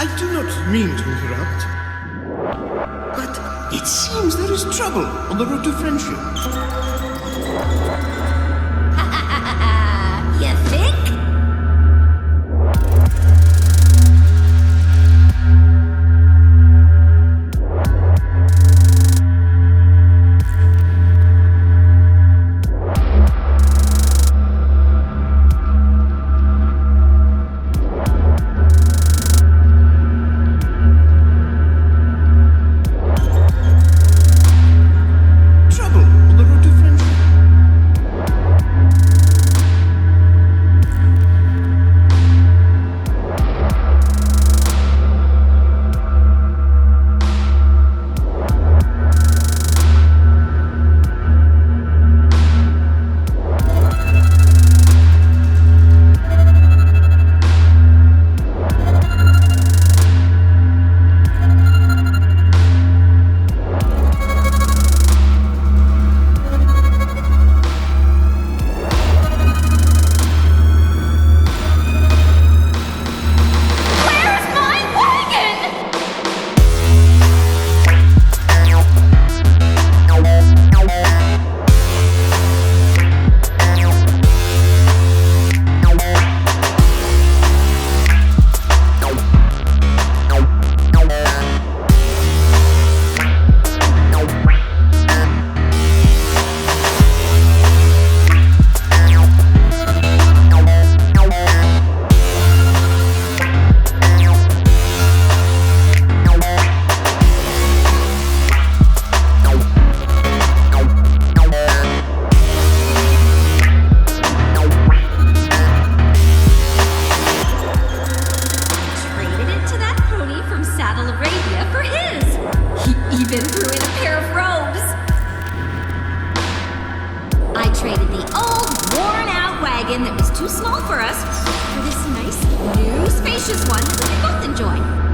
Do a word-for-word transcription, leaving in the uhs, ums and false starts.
I do not mean to interrupt, but it seems there is trouble on the road to friendship. You think? Trouble on the road to friendship. Where's my wagon? Traded it to that pony from Saddle Arabia for his. He even threw in a pair of robes. I traded the old, worn-out wagon that was too small for us for this nice, new, spacious one that we could both enjoy.